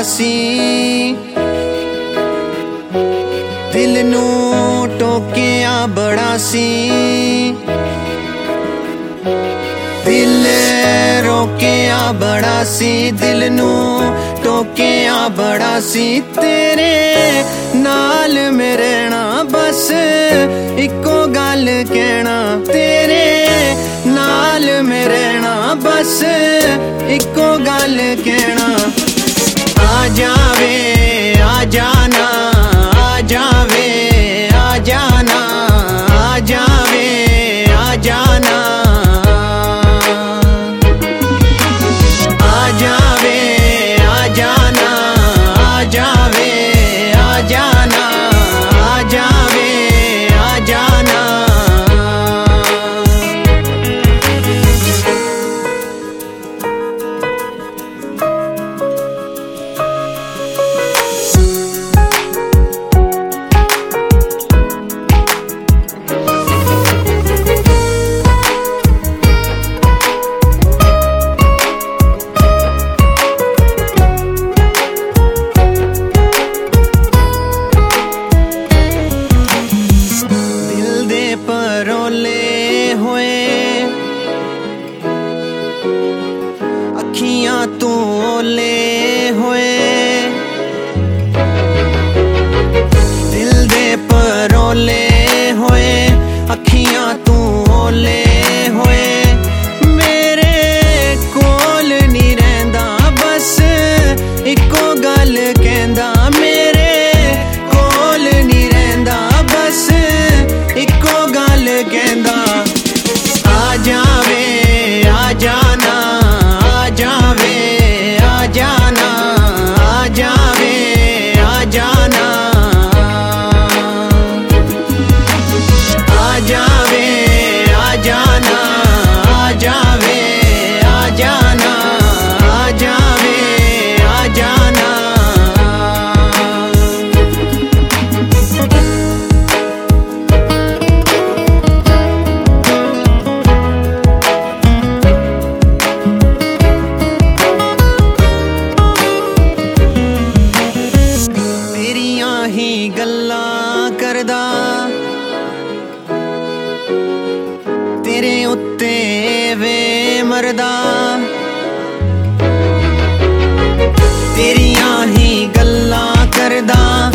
सी, दिल नू टोकिया बड़ा सी, दिल रोकिया बड़ा सी, दिल नू टोकिया बड़ा सी। तेरे नाल में रहना बस इको गल कहना, तेरे नाल में रहना बस इको गल कहना। आ जावे आ जाना, आ जावे आ जाना, आ जावे आ जाना, आ जावे आ जाना, आ जावे आ जाना, आ जावे आ जाना। परोले होए अखियां तू ओले होए, दिल दे परोले होए अखियां तू ओले होए। मेरे कोल नी रहिंदा बस इको गल कहंदा, मेरे कोल नी रहिंदा बस इको गल कहंदा। आ जावे आ जाना, आ जावे आ जाना, आ जावे आ जाना, आ जावे आ जाना, आ जावे आ जाना, आ जावे आ जाना। ही गल्लां करदा तेरे उत्ते वे मरदा, तेरियां ही गल्लां करदा